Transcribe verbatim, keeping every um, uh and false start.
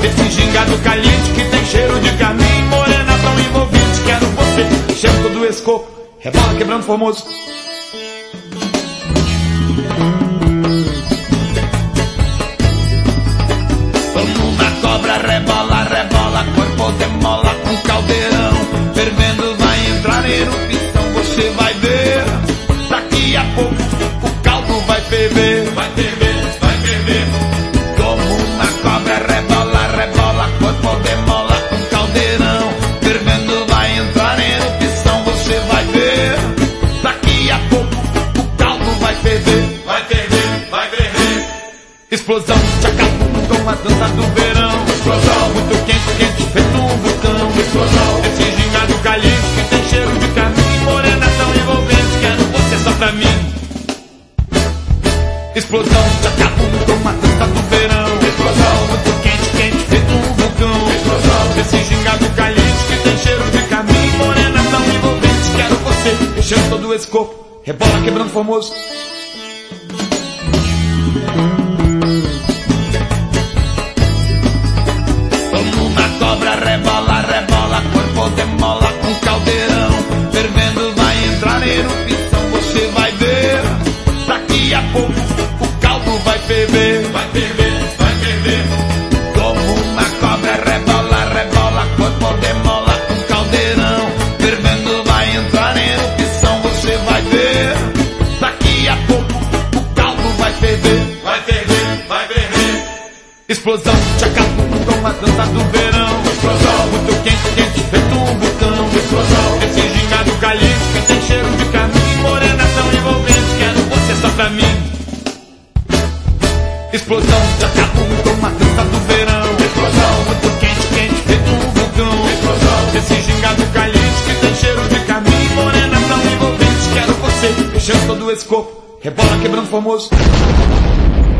Desse gingado caliente que tem cheiro de carmim, morena tão envolvente, quero você, enchendo todo o escopo, rebola quebrando formoso. Como uma cobra rebola, rebola, corpo demola com caldeirão, fervendo vai entrar erupção, você vai ver, daqui a pouco o caldo vai ferver, vai ferver, vai ferver. Como uma cobra rebola, rebola, corpo demola com caldeirão, fervendo vai entrar erupção, você vai ver, daqui a pouco o caldo vai ferver, vai ferver, vai ferver. Explosão, tchacabum, com a dança do verão. Explosão, muito quente, quente, feito um vulcão. Explosão, esse gingado caliente que tem cheiro de carmim, morena tão envolvente, quero você só pra mim. Explosão, tchacabum, com a dança do verão. Explosão, muito quente, quente, feito um vulcão. Explosão, esse gingado caliente que tem cheiro de carmim, morena tão envolvente, quero você, enchendo todo esse corpo, rebola quebrando formoso. Cobra rebola, rebola, corpo demola com caldeirão, fervendo vai entrar erupção, você vai ver, daqui a pouco o caldo vai ferver, vai ferver, vai ferver. Como uma cobra rebola, rebola, corpo demola com caldeirão, fervendo vai entrar erupção, você vai ver, daqui a pouco o caldo vai ferver, vai ferver, vai ferver. Explosão, tchacabum, com a dança do verão. Explosão, muito quente, quente, feito um vulcão. Explosão, esse gingado caliente que tem cheiro de carmim, morena tão envolvente, quero você só pra mim. Explosão, tchacabum, com a dança do verão. Explosão, muito quente, quente, feito um vulcão. Explosão, esse gingado caliente que tem cheiro de carmim, morena tão envolvente, quero você, enchendo todo esse corpo, rebola quebrando formoso.